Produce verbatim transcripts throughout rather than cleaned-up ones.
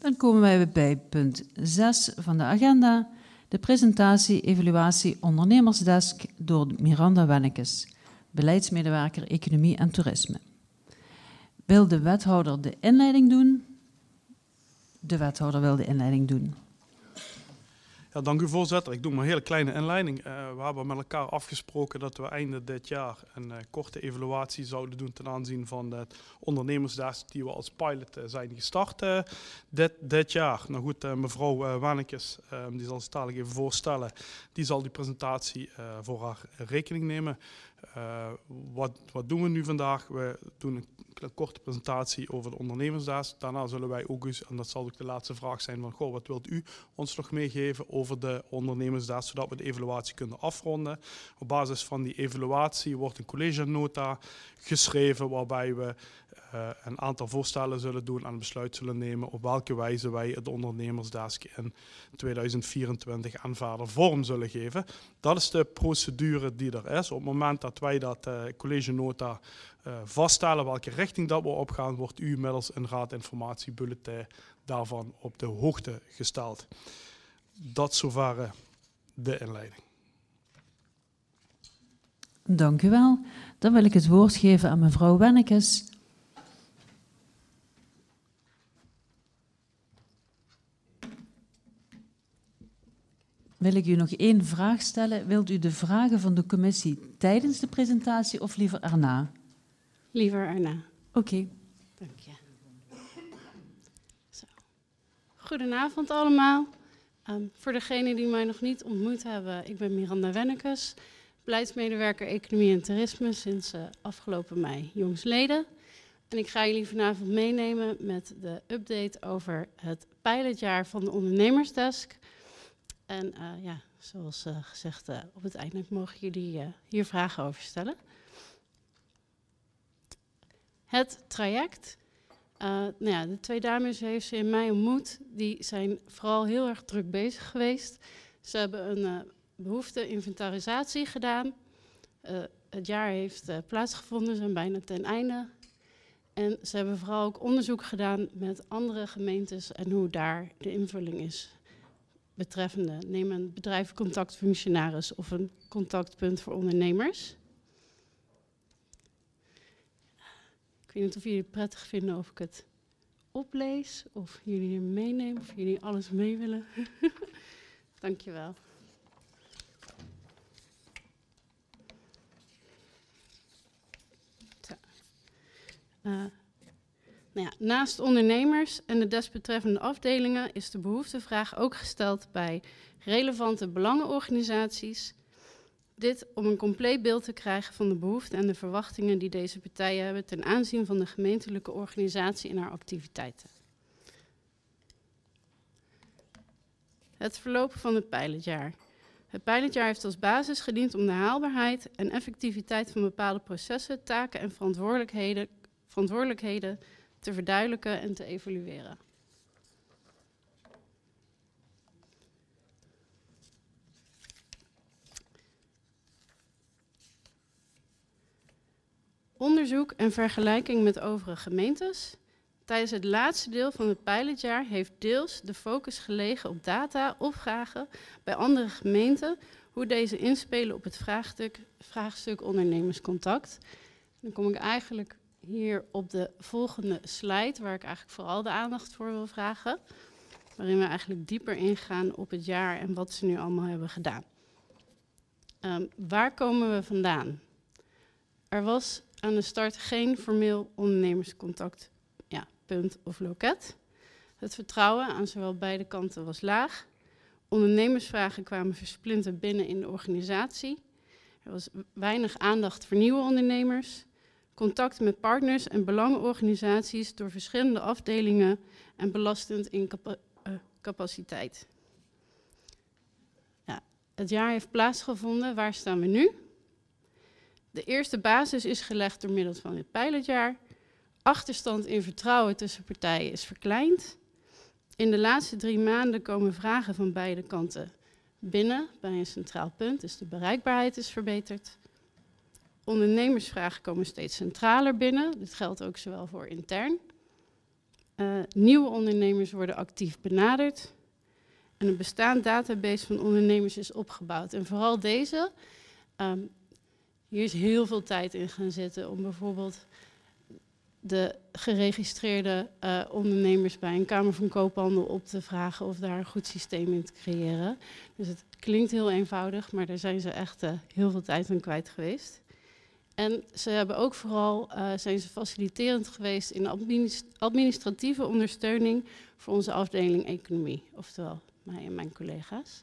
Dan komen wij bij punt zes van de agenda. De presentatie Evaluatie Ondernemersdesk door Miranda Wennekes, beleidsmedewerker Economie en Toerisme. Wil de wethouder de inleiding doen? De wethouder wil de inleiding doen. Ja, dank u voorzitter. Ik doe maar een hele kleine inleiding. Uh, we hebben met elkaar afgesproken dat we einde dit jaar een uh, korte evaluatie zouden doen ten aanzien van de ondernemersdesk die we als pilot uh, zijn gestart uh, dit, dit jaar. Nou goed, uh, mevrouw uh, Wennekes, uh, die zal zich dadelijk even voorstellen, die zal die presentatie uh, voor haar rekening nemen. Uh, wat, wat doen we nu vandaag? We doen een een korte presentatie over de ondernemersdesk. Daarna zullen wij ook eens, en dat zal ook de laatste vraag zijn van, goh, wat wilt u ons nog meegeven over de ondernemersdesk, zodat we de evaluatie kunnen afronden. Op basis van die evaluatie wordt een collegenota geschreven waarbij we uh, een aantal voorstellen zullen doen en een besluit zullen nemen op welke wijze wij de ondernemersdesk in tweeduizend vierentwintig en verder vorm zullen geven. Dat is de procedure die er is. Op het moment dat wij dat uh, collegenota uh, vaststellen, welke richting dat we opgaan, wordt u middels een raadinformatiebulletin daarvan op de hoogte gesteld. Dat zover de inleiding. Dank u wel. Dan wil ik het woord geven aan mevrouw Wennekes. Wil ik u nog één vraag stellen? Wilt u de vragen van de commissie tijdens de presentatie of liever erna? Liever erna. Oké. Okay. Dank je. Zo. Goedenavond allemaal. Um, voor degenen die mij nog niet ontmoet hebben, ik ben Miranda Wennekes, beleidsmedewerker Economie en Toerisme sinds uh, afgelopen mei jongsleden. En ik ga jullie vanavond meenemen met de update over het pilotjaar van de ondernemersdesk. En uh, ja, zoals uh, gezegd, uh, op het einde mogen jullie uh, hier vragen over stellen. Het traject. Uh, nou ja, de twee dames heeft ze in mei ontmoet. Die zijn vooral heel erg druk bezig geweest. Ze hebben een uh, behoefte-inventarisatie gedaan. Uh, het jaar heeft uh, plaatsgevonden, ze zijn bijna ten einde. En ze hebben vooral ook onderzoek gedaan met andere gemeentes en hoe daar de invulling is. Betreffende, neem een bedrijvencontactfunctionaris of een contactpunt voor ondernemers. Ik weet niet of jullie het prettig vinden of ik het oplees, of jullie hem meenemen, of jullie alles mee willen. Dankjewel. Zo. Uh, Nou ja, naast ondernemers en de desbetreffende afdelingen is de behoeftevraag ook gesteld bij relevante belangenorganisaties. Dit om een compleet beeld te krijgen van de behoeften en de verwachtingen die deze partijen hebben ten aanzien van de gemeentelijke organisatie en haar activiteiten. Het verlopen van het pilotjaar. Het pilotjaar heeft als basis gediend om de haalbaarheid en effectiviteit van bepaalde processen, taken en verantwoordelijkheden, verantwoordelijkheden te verduidelijken en te evalueren. Onderzoek en vergelijking met overige gemeentes. Tijdens het laatste deel van het pilotjaar heeft deels de focus gelegen op data of vragen bij andere gemeenten, hoe deze inspelen op het vraagstuk, vraagstuk ondernemerscontact. Dan kom ik eigenlijk hier op de volgende slide, waar ik eigenlijk vooral de aandacht voor wil vragen. Waarin we eigenlijk dieper ingaan op het jaar en wat ze nu allemaal hebben gedaan. Um, waar komen we vandaan? Er was aan de start geen formeel ondernemerscontact, ja, punt of loket. Het vertrouwen aan zowel beide kanten was laag. Ondernemersvragen kwamen versplinterd binnen in de organisatie. Er was weinig aandacht voor nieuwe ondernemers. Contacten met partners en belangenorganisaties door verschillende afdelingen en belastend in capa- uh, capaciteit. Ja, het jaar heeft plaatsgevonden. Waar staan we nu? De eerste basis is gelegd door middel van het pilotjaar. Achterstand in vertrouwen tussen partijen is verkleind. In de laatste drie maanden komen vragen van beide kanten binnen bij een centraal punt, dus de bereikbaarheid is verbeterd. Ondernemersvragen komen steeds centraler binnen. Dit geldt ook zowel voor intern. Uh, nieuwe ondernemers worden actief benaderd. En een bestaand database van ondernemers is opgebouwd. En vooral deze, um, hier is heel veel tijd in gaan zitten om bijvoorbeeld de geregistreerde uh, ondernemers bij een Kamer van Koophandel op te vragen of daar een goed systeem in te creëren. Dus het klinkt heel eenvoudig, maar daar zijn ze echt uh, heel veel tijd aan kwijt geweest. En ze hebben ook vooral, uh, zijn ze faciliterend geweest in administ- administratieve ondersteuning voor onze afdeling economie, oftewel mij en mijn collega's.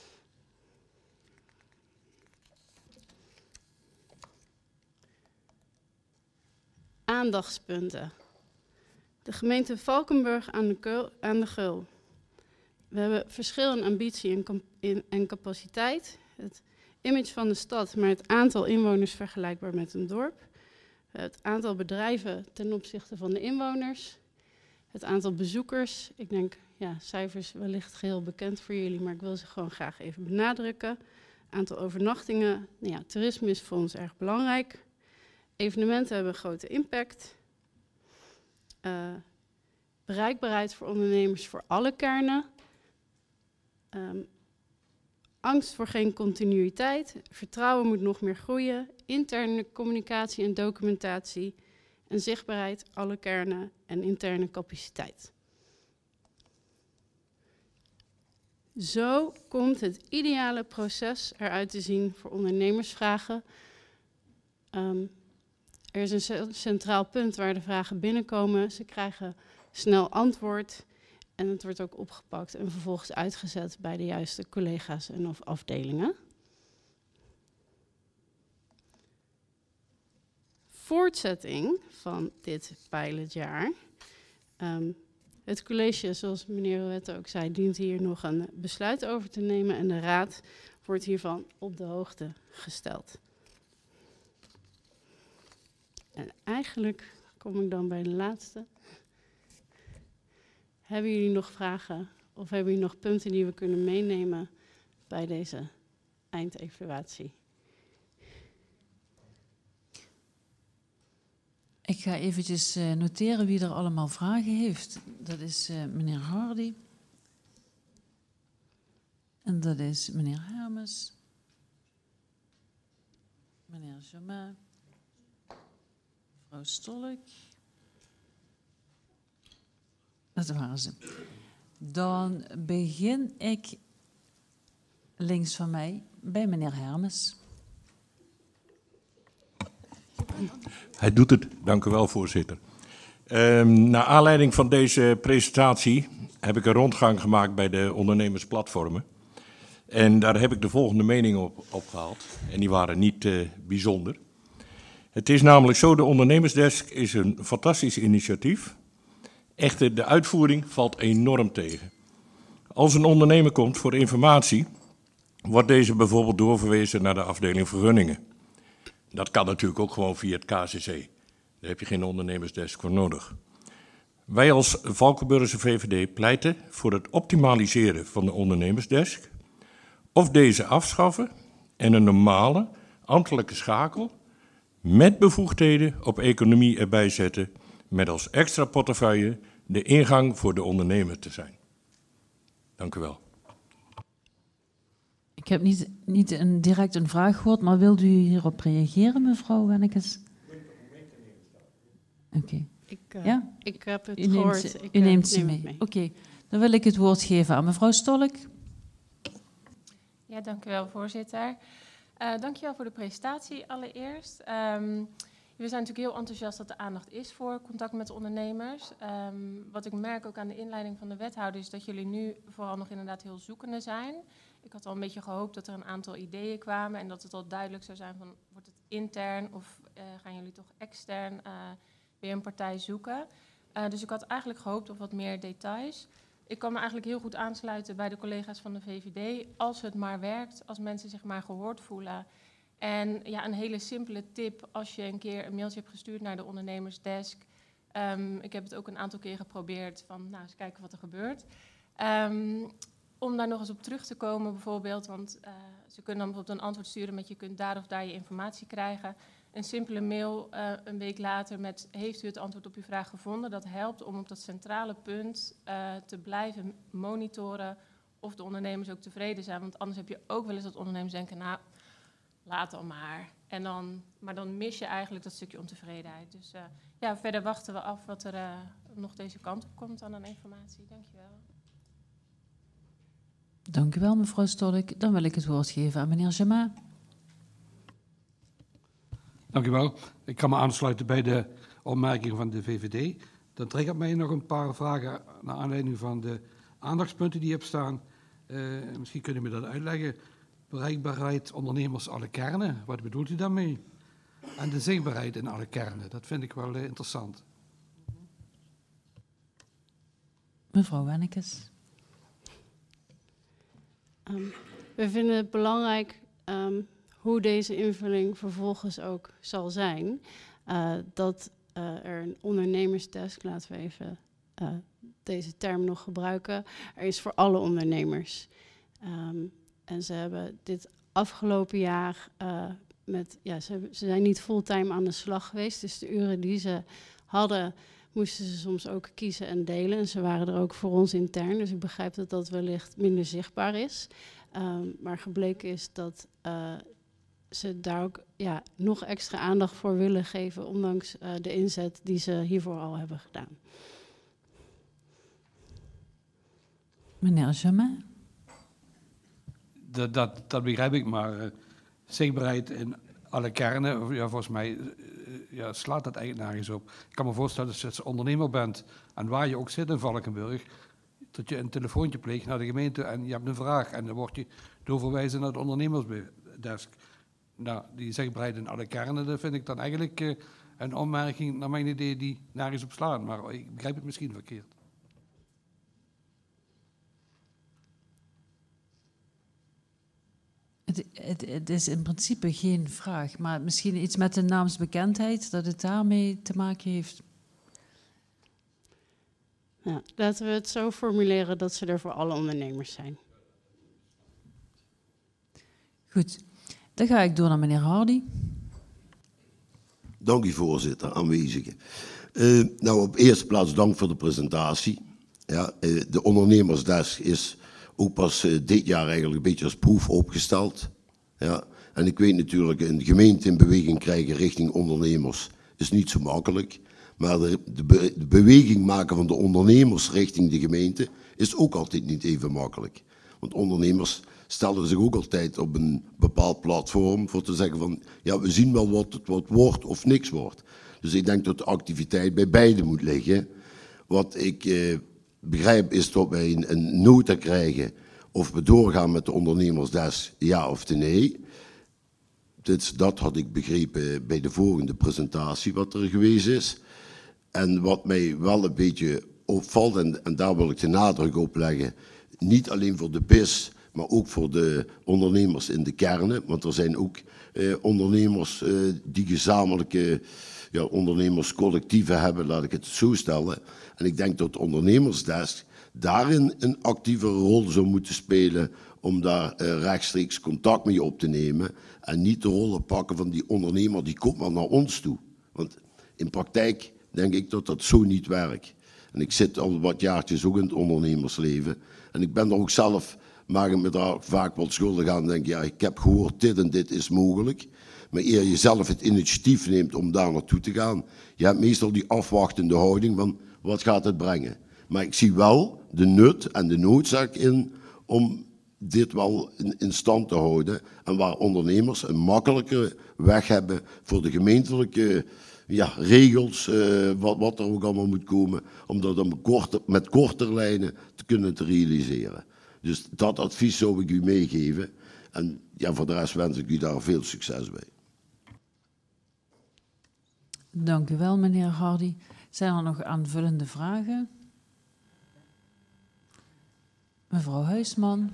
Aandachtspunten. De gemeente Valkenburg aan de, Keul, aan de Geul. We hebben verschil in ambitie en, com- in, en capaciteit. Het image van de stad, maar het aantal inwoners vergelijkbaar met een dorp. Het aantal bedrijven ten opzichte van de inwoners. Het aantal bezoekers. Ik denk, ja, cijfers wellicht geheel bekend voor jullie, maar ik wil ze gewoon graag even benadrukken. Aantal overnachtingen. Nou ja, toerisme is voor ons erg belangrijk. Evenementen hebben een grote impact. Uh, bereikbaarheid voor ondernemers voor alle kernen. Um, angst voor geen continuïteit. Vertrouwen moet nog meer groeien. Interne communicatie en documentatie. En zichtbaarheid, alle kernen en interne capaciteit. Zo komt het ideale proces eruit te zien voor ondernemersvragen. Um, Er is een centraal punt waar de vragen binnenkomen. Ze krijgen snel antwoord en het wordt ook opgepakt en vervolgens uitgezet bij de juiste collega's en of afdelingen. Voortzetting van dit pilotjaar. Um, het college, zoals meneer Rouwette ook zei, dient hier nog een besluit over te nemen en de raad wordt hiervan op de hoogte gesteld. En eigenlijk kom ik dan bij de laatste. Hebben jullie nog vragen of hebben jullie nog punten die we kunnen meenemen bij deze eindevaluatie? Ik ga eventjes uh, noteren wie er allemaal vragen heeft. Dat is uh, meneer Hardy. En dat is meneer Hermes. Meneer Jamin. Mevrouw Stolk. Dat waren ze. Dan begin ik links van mij bij meneer Hermes. Hij doet het. Dank u wel, voorzitter. Um, naar aanleiding van deze presentatie heb ik een rondgang gemaakt bij de ondernemersplatformen. En daar heb ik de volgende meningen op, op gehaald. En die waren niet uh, bijzonder. Het is namelijk zo, de ondernemersdesk is een fantastisch initiatief. Echter, de uitvoering valt enorm tegen. Als een ondernemer komt voor informatie, wordt deze bijvoorbeeld doorverwezen naar de afdeling vergunningen. Dat kan natuurlijk ook gewoon via het K C C. Daar heb je geen ondernemersdesk voor nodig. Wij als Valkenburgse V V D pleiten voor het optimaliseren van de ondernemersdesk, of deze afschaffen en een normale ambtelijke schakel met bevoegdheden op economie erbij zetten, met als extra portefeuille de ingang voor de ondernemer te zijn. Dank u wel. Ik heb niet, niet een, direct een vraag gehoord, maar wilt u hierop reageren, mevrouw Wennekes? Oké. Okay. Ik, uh, ja? ik heb het u gehoord. Neemt ze, ik, u uh, neemt ze neem mee. mee. Oké, okay. Dan wil ik het woord geven aan mevrouw Stolk. Ja, dank u wel, voorzitter. Uh, dank je wel voor de presentatie allereerst. Um, we zijn natuurlijk heel enthousiast dat er aandacht is voor contact met ondernemers. Um, wat ik merk ook aan de inleiding van de wethouder is dat jullie nu vooral nog inderdaad heel zoekende zijn. Ik had al een beetje gehoopt dat er een aantal ideeën kwamen en dat het al duidelijk zou zijn van wordt het intern of uh, gaan jullie toch extern uh, weer een partij zoeken. Uh, dus ik had eigenlijk gehoopt op wat meer details. Ik kan me eigenlijk heel goed aansluiten bij de collega's van de V V D. Als het maar werkt, als mensen zich maar gehoord voelen. En ja, een hele simpele tip als je een keer een mailtje hebt gestuurd naar de ondernemersdesk. Um, ik heb het ook een aantal keer geprobeerd van, nou, eens kijken wat er gebeurt. Um, om daar nog eens op terug te komen bijvoorbeeld, want uh, ze kunnen dan bijvoorbeeld een antwoord sturen met je kunt daar of daar je informatie krijgen. een simpele mail uh, een week later met heeft u het antwoord op uw vraag gevonden? Dat helpt om op dat centrale punt uh, te blijven monitoren of de ondernemers ook tevreden zijn. Want anders heb je ook wel eens dat ondernemers denken, nou, laat dan maar. En dan, maar dan mis je eigenlijk dat stukje ontevredenheid. Dus uh, ja, verder wachten we af wat er uh, nog deze kant op komt aan aan informatie. Dankjewel. Dank u wel, mevrouw Stolk. Dan wil ik het woord geven aan meneer Jama. Dank u wel. Ik kan me aansluiten bij de opmerkingen van de V V D. Dan triggert mij nog een paar vragen naar aanleiding van de aandachtspunten die je hebt staan. Uh, misschien kunnen we dat uitleggen. Bereikbaarheid ondernemers alle kernen, wat bedoelt u daarmee? En de zichtbaarheid in alle kernen, dat vind ik wel uh, interessant. Mevrouw Wennekes. Um, we vinden het belangrijk um, hoe deze invulling vervolgens ook zal zijn. Uh, dat uh, er een ondernemersdesk, laten we even uh, deze term nog gebruiken, er is voor alle ondernemers. Um, en ze hebben dit afgelopen jaar uh, met, ja, ze, ze zijn niet fulltime aan de slag geweest, dus de uren die ze hadden, moesten ze soms ook kiezen en delen. En ze waren er ook voor ons intern, dus ik begrijp dat dat wellicht minder zichtbaar is. Um, maar gebleken is dat uh, ze daar ook ja, nog extra aandacht voor willen geven, ondanks uh, de inzet die ze hiervoor al hebben gedaan. Meneer Jamin. Dat, dat, dat begrijp ik, maar uh, zichtbaarheid in alle kernen, ja, volgens mij uh, ja, slaat dat eigenlijk nergens op. Ik kan me voorstellen dat als je ondernemer bent en waar je ook zit in Valkenburg, dat je een telefoontje pleegt naar de gemeente en je hebt een vraag en dan word je doorverwijzen naar de ondernemersdesk. Nou, die zichtbaarheid in alle kernen, dat vind ik dan eigenlijk uh, een opmerking naar mijn idee die nergens op slaat, maar ik begrijp het misschien verkeerd. Het, het, het is in principe geen vraag, maar misschien iets met de naamsbekendheid, dat het daarmee te maken heeft. Ja, laten we het zo formuleren dat ze er voor alle ondernemers zijn. Goed, dan ga ik door naar meneer Hardy. Dank u, voorzitter, aanwezigen. Uh, nou, op eerste plaats dank voor de presentatie. Ja, uh, de ondernemersdesk is ook pas uh, dit jaar eigenlijk een beetje als proef opgesteld. Ja, en ik weet natuurlijk, een gemeente in beweging krijgen richting ondernemers is niet zo makkelijk. Maar de, de, be, de beweging maken van de ondernemers richting de gemeente is ook altijd niet even makkelijk. Want ondernemers stellen zich ook altijd op een bepaald platform voor te zeggen van, ja, we zien wel wat het wat wordt of niks wordt. Dus ik denk dat de activiteit bij beide moet liggen. Wat ik eh, begrijp is dat wij een, een nota krijgen of we doorgaan met de ondernemersdesk, ja of nee. Dit, dat had ik begrepen bij de volgende presentatie wat er geweest is. En wat mij wel een beetje opvalt, en, en daar wil ik de nadruk op leggen, niet alleen voor de B I S, maar ook voor de ondernemers in de kernen. Want er zijn ook eh, ondernemers eh, die gezamenlijke ja, ondernemerscollectieven hebben, laat ik het zo stellen. En ik denk dat de ondernemersdesk daarin een actieve rol zou moeten spelen om daar uh, rechtstreeks contact mee op te nemen en niet de rollen pakken van die ondernemer, die komt maar naar ons toe. Want in praktijk denk ik dat dat zo niet werkt. En ik zit al wat jaartjes ook in het ondernemersleven en ik ben er ook zelf, maak ik me daar vaak wat schuldig aan, denk ja, ik heb gehoord dit en dit is mogelijk. Maar eer je zelf het initiatief neemt om daar naartoe te gaan, je hebt meestal die afwachtende houding van wat gaat het brengen. Maar ik zie wel de nut en de noodzaak in om dit wel in, in stand te houden. En waar ondernemers een makkelijkere weg hebben voor de gemeentelijke ja, regels, uh, wat, wat er ook allemaal moet komen, om dat dan korte, met kortere lijnen te kunnen te realiseren. Dus dat advies zou ik u meegeven. En ja, voor de rest wens ik u daar veel succes bij. Dank u wel, meneer Hardy. Zijn er nog aanvullende vragen? Mevrouw Huisman.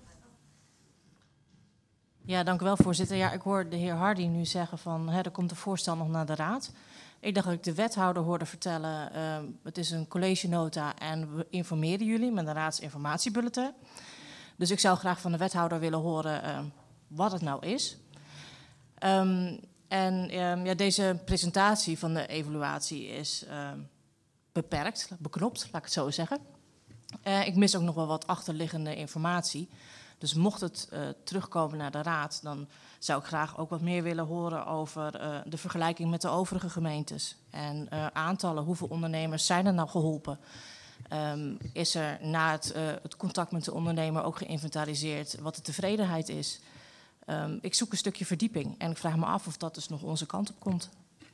Ja, dank u wel, voorzitter. Ja, ik hoor de heer Hardy nu zeggen van, hè, er komt een voorstel nog naar de raad. Ik dacht dat ik de wethouder hoorde vertellen, uh, het is een collegenota en we informeren jullie met een raadsinformatiebulletin. Dus ik zou graag van de wethouder willen horen uh, wat het nou is. Um, En um, ja, deze presentatie van de evaluatie is um, beperkt, beknopt, laat ik het zo zeggen. Uh, ik mis ook nog wel wat achterliggende informatie. Dus mocht het uh, terugkomen naar de raad, dan zou ik graag ook wat meer willen horen over uh, de vergelijking met de overige gemeentes. En uh, aantallen, hoeveel ondernemers zijn er nou geholpen? Um, is er na het, uh, het contact met de ondernemer ook geïnventariseerd wat de tevredenheid is? Um, ik zoek een stukje verdieping en ik vraag me af of dat dus nog onze kant op komt.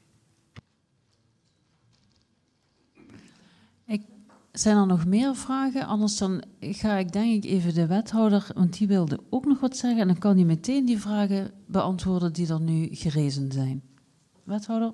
Ik, zijn er nog meer vragen? Anders dan ga ik denk ik even de wethouder, want die wilde ook nog wat zeggen. En dan kan hij meteen die vragen beantwoorden die er nu gerezen zijn. Wethouder?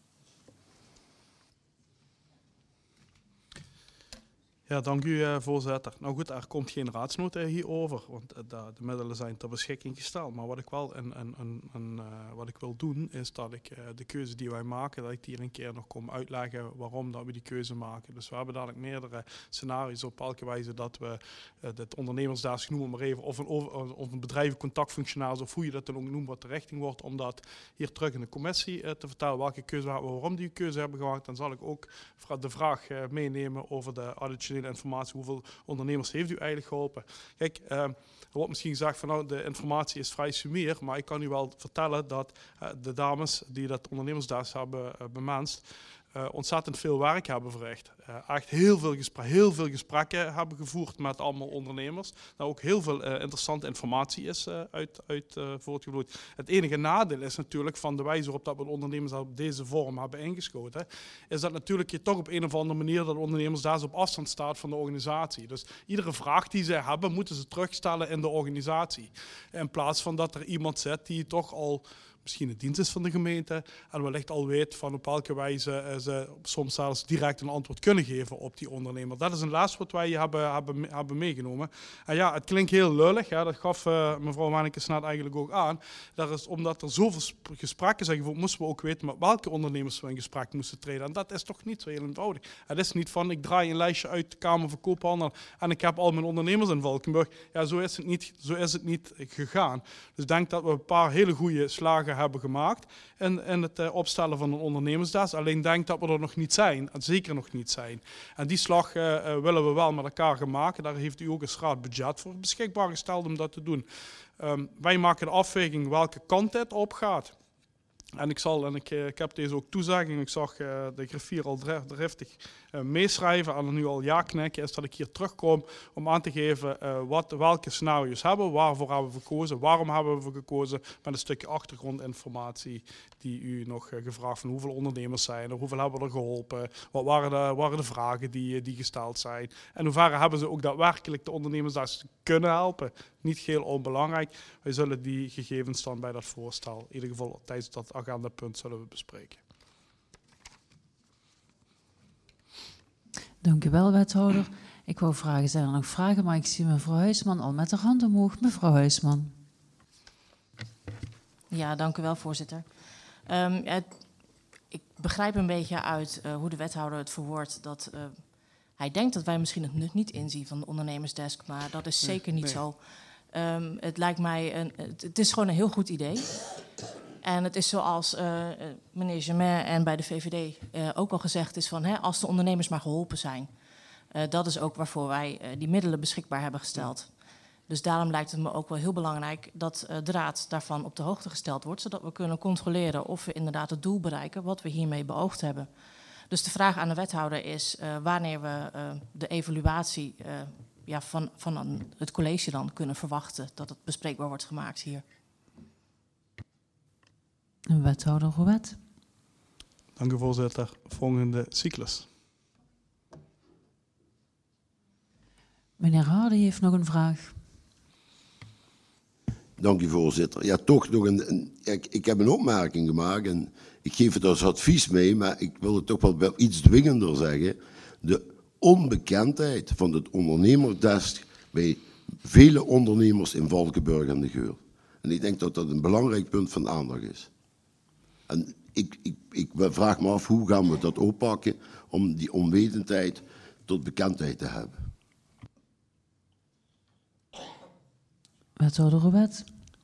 Ja, dank u, uh, voorzitter. Nou goed, er komt geen raadsnota hierover, want uh, de, de middelen zijn ter beschikking gesteld. Maar wat ik wel en, en, en, en, uh, wat ik wil doen, is dat ik uh, de keuze die wij maken, dat ik die een keer nog kom uitleggen waarom dat we die keuze maken. Dus we hebben dadelijk meerdere scenario's op elke wijze dat we uh, het ondernemersdesk noemen maar even, of een, of een bedrijvencontactfunctionaris, of hoe je dat dan ook noemt, wat de richting wordt, om dat hier terug in de commissie uh, te vertellen welke keuze we hebben, waarom die keuze hebben gemaakt. Dan zal ik ook de vraag uh, meenemen over de additionele informatie, hoeveel ondernemers heeft u eigenlijk geholpen? Kijk, uh, er wordt misschien gezegd van nou, de informatie is vrij sumier, maar ik kan u wel vertellen dat uh, de dames die dat ondernemersdesk hebben uh, bemanst, Uh, ontzettend veel werk hebben verricht. Uh, echt heel veel, gespre heel veel gesprekken hebben gevoerd met allemaal ondernemers. Daar ook heel veel uh, interessante informatie is uh, uit, uit uh, voortgevloeid. Het enige nadeel is natuurlijk van de wijze waarop dat we de ondernemers op deze vorm hebben ingeschoten, is dat natuurlijk je toch op een of andere manier dat de ondernemers daar op afstand staat van de organisatie. Dus iedere vraag die ze hebben, moeten ze terugstellen in de organisatie. In plaats van dat er iemand zit die toch al misschien de dienst is van de gemeente en wellicht al weet van op welke wijze ze soms zelfs direct een antwoord kunnen geven op die ondernemer. Dat is een les wat wij hebben, hebben, hebben meegenomen. En ja, het klinkt heel lullig, hè, dat gaf uh, mevrouw Mannekes net eigenlijk ook aan. Dat is omdat er zoveel gesprekken zijn gevoerd, moesten we ook weten met welke ondernemers we in gesprek moesten treden. En dat is toch niet zo heel eenvoudig. Het is niet van, ik draai een lijstje uit de Kamer van Koophandel en ik heb al mijn ondernemers in Valkenburg. Ja, zo is het niet, zo is het niet gegaan. Dus ik denk dat we een paar hele goede slagen hebben gemaakt in, in het uh, opstellen van een ondernemersdesk. Alleen denk dat we er nog niet zijn, en zeker nog niet zijn. En die slag uh, uh, willen we wel met elkaar gaan maken. Daar heeft u ook een raad budget voor beschikbaar gesteld om dat te doen. Um, wij maken de afweging welke kant dit op gaat. En ik zal, en ik, ik heb deze ook toezegging, ik zag uh, de griffier al driftig uh, meeschrijven en er nu al ja knikken, is dat ik hier terugkom om aan te geven uh, wat, welke scenario's hebben we, waarvoor hebben we gekozen, waarom hebben we gekozen, met een stukje achtergrondinformatie die u nog uh, gevraagd van hoeveel ondernemers zijn er, hoeveel hebben we er geholpen, wat waren de, waren de vragen die, die gesteld zijn en hoe ver hebben ze ook daadwerkelijk de ondernemers daar kunnen helpen. Niet heel onbelangrijk. Wij zullen die gegevens dan bij dat voorstel, in ieder geval tijdens dat agendapunt, zullen we bespreken. Dank u wel, wethouder. Ik wou vragen, zijn er nog vragen? Maar ik zie mevrouw Huisman al met haar hand omhoog. Mevrouw Huisman. Ja, dank u wel, voorzitter. Um, ja, ik begrijp een beetje uit uh, hoe de wethouder het verwoordt dat uh, hij denkt dat wij misschien het nut niet inzien van de ondernemersdesk, maar dat is zeker niet nee. zo. Um, het lijkt mij, een, het, het is gewoon een heel goed idee. En het is zoals uh, meneer Germain en bij de V V D uh, ook al gezegd is van, hè, als de ondernemers maar geholpen zijn. Uh, dat is ook waarvoor wij uh, die middelen beschikbaar hebben gesteld. Dus daarom lijkt het me ook wel heel belangrijk dat uh, de raad daarvan op de hoogte gesteld wordt, zodat we kunnen controleren of we inderdaad het doel bereiken wat we hiermee beoogd hebben. Dus de vraag aan de wethouder is uh, wanneer we uh, de evaluatie uh, ja, van, van het college dan kunnen verwachten dat het bespreekbaar wordt gemaakt hier. Wethouder Rouet. Dank u, voorzitter. Volgende cyclus. Meneer Hardy heeft nog een vraag. Dank u, voorzitter. Ja, toch nog een, een ik, ik heb een opmerking gemaakt en ik geef het als advies mee, maar ik wil het toch wel, wel iets dwingender zeggen. De onbekendheid van het ondernemersdesk bij vele ondernemers in Valkenburg en de Geul. En ik denk dat dat een belangrijk punt van aandacht is. En ik, ik, ik vraag me af, hoe gaan we dat oppakken om die onwetendheid tot bekendheid te hebben? Wethouder Rouet.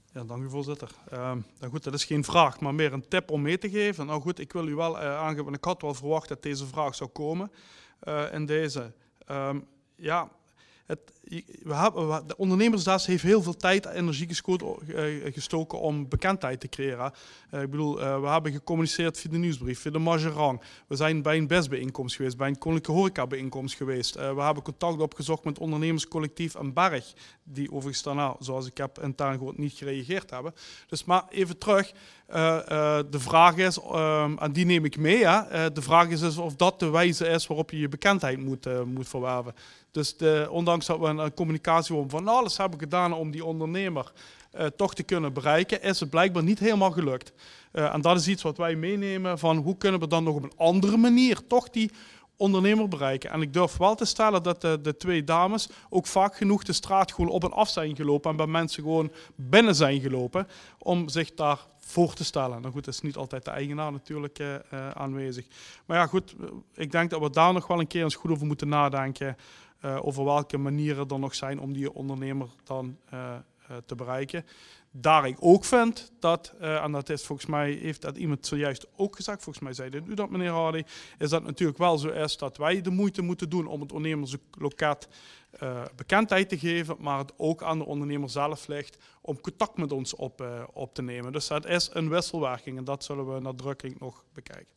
Ja, dank u voorzitter. Uh, nou goed, dat is geen vraag, maar meer een tip om mee te geven. Nou goed, ik wil u wel uh, aangeven, ik had wel verwacht dat deze vraag zou komen uh, in deze. Um, ja, het, we hebben, de ondernemersdas heeft heel veel tijd en energie gestoken om bekendheid te creëren. Uh, ik bedoel, uh, we hebben gecommuniceerd via de nieuwsbrief, via de Majerang. We zijn bij een B E S-bijeenkomst geweest, bij een Koninklijke Horeca-bijeenkomst geweest. Uh, we hebben contact opgezocht met ondernemerscollectief en Berg, die overigens daarna, zoals ik heb intern gehoord, niet gereageerd hebben. Dus maar even terug. Uh, uh, de vraag is, uh, en die neem ik mee, hè, uh, de vraag is dus of dat de wijze is waarop je je bekendheid moet, uh, moet verwerven. Dus de, ondanks dat we een, een communicatie hebben van alles hebben gedaan om die ondernemer uh, toch te kunnen bereiken, is het blijkbaar niet helemaal gelukt. Uh, en dat is iets wat wij meenemen van hoe kunnen we dan nog op een andere manier toch die ondernemer bereiken. En ik durf wel te stellen dat de, de twee dames ook vaak genoeg de straat gewoon op en af zijn gelopen en bij mensen gewoon binnen zijn gelopen om zich daar voor te stellen. Nou goed, dat is niet altijd de eigenaar natuurlijk uh, uh, aanwezig. Maar ja goed, ik denk dat we daar nog wel een keer eens goed over moeten nadenken. Uh, over welke manieren er nog zijn om die ondernemer dan uh, uh, te bereiken. Daar ik ook vind dat, uh, en dat is volgens mij, heeft dat iemand zojuist ook gezegd, volgens mij zei u dat meneer Hardy, is dat natuurlijk wel zo is dat wij de moeite moeten doen om het ondernemersloket uh, bekendheid te geven, maar het ook aan de ondernemer zelf ligt om contact met ons op, uh, op te nemen. Dus dat is een wisselwerking en dat zullen we nadrukkelijk nog bekijken.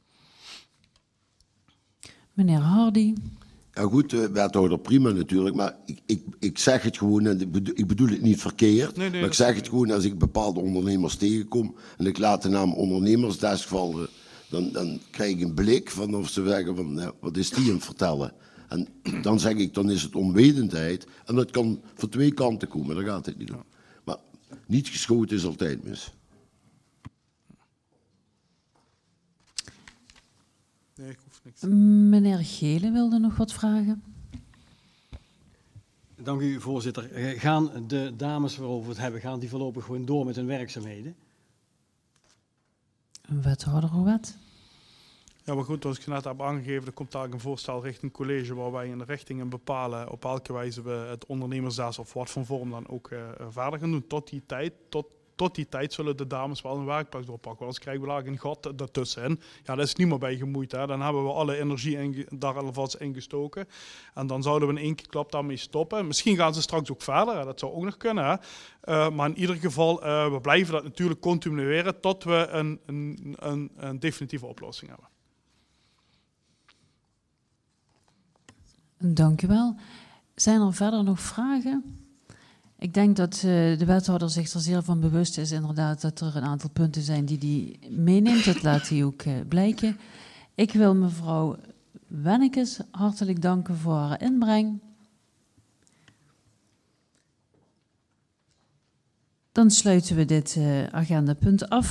Meneer Hardy. Ja goed, wethouder, prima natuurlijk, maar ik, ik, ik zeg het gewoon, en ik bedoel, ik bedoel het niet verkeerd, nee, nee, maar ik zeg het gewoon als ik bepaalde ondernemers tegenkom en ik laat de naam ondernemersdesk vallen, dan, dan krijg ik een blik van of ze zeggen van, nou, wat is die aan het vertellen? En dan zeg ik, dan is het onwetendheid en dat kan van twee kanten komen, daar gaat het niet om. Maar niet geschoten is altijd mis. Nee, ik hoef niks. Meneer Gele wilde nog wat vragen. Dank u, voorzitter. Gaan de dames waarover we het hebben, gaan die voorlopig gewoon door met hun werkzaamheden? Wethouder Rouwet. Ja, maar goed, zoals ik net heb aangegeven, er komt daar een voorstel richting college waar wij in de richtingen bepalen op welke wijze we het ondernemersdas of wat voor vorm dan ook uh, verder gaan doen. Tot die tijd, tot Tot die tijd zullen de dames wel een werkplek doorpakken. Want anders krijgen we daar een gat daartussenin. Ja, daar is niemand bij gemoeid. Hè. Dan hebben we alle energie in, daar alvast in gestoken. En dan zouden we in één keer klap daarmee stoppen. Misschien gaan ze straks ook verder. Hè. Dat zou ook nog kunnen. Hè. Uh, maar in ieder geval, uh, we blijven dat natuurlijk continueren tot we een, een, een, een definitieve oplossing hebben. Dank u wel. Zijn er verder nog vragen? Ik denk dat uh, de wethouder zich er zeer van bewust is, inderdaad, dat er een aantal punten zijn die hij meeneemt. Dat laat hij ook uh, blijken. Ik wil mevrouw Wennekes hartelijk danken voor haar inbreng. Dan sluiten we dit uh, agendapunt af.